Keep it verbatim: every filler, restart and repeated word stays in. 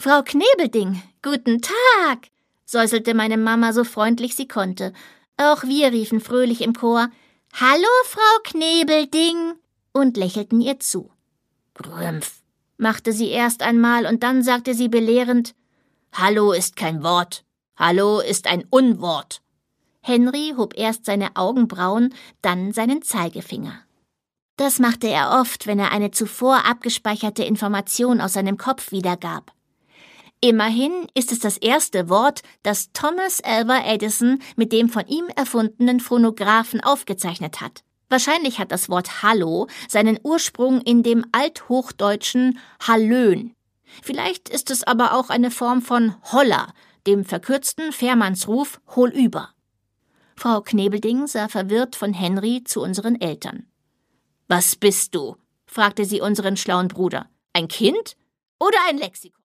»Frau Knebelding, guten Tag«, säuselte meine Mama so freundlich sie konnte. Auch wir riefen fröhlich im Chor, »Hallo, Frau Knebelding«, und lächelten ihr zu. »Grümpf«, machte sie erst einmal, und dann sagte sie belehrend, »Hallo ist kein Wort, Hallo ist ein Unwort.« Henry hob erst seine Augenbrauen, dann seinen Zeigefinger. Das machte er oft, wenn er eine zuvor abgespeicherte Information aus seinem Kopf wiedergab. Immerhin ist es das erste Wort, das Thomas Alva Edison mit dem von ihm erfundenen Phonographen aufgezeichnet hat. Wahrscheinlich hat das Wort Hallo seinen Ursprung in dem althochdeutschen Hallön. Vielleicht ist es aber auch eine Form von Holla, dem verkürzten Fährmannsruf Holüber. Frau Knebelding sah verwirrt von Henry zu unseren Eltern. »Was bist du?«, fragte sie unseren schlauen Bruder. »Ein Kind oder ein Lexikon?«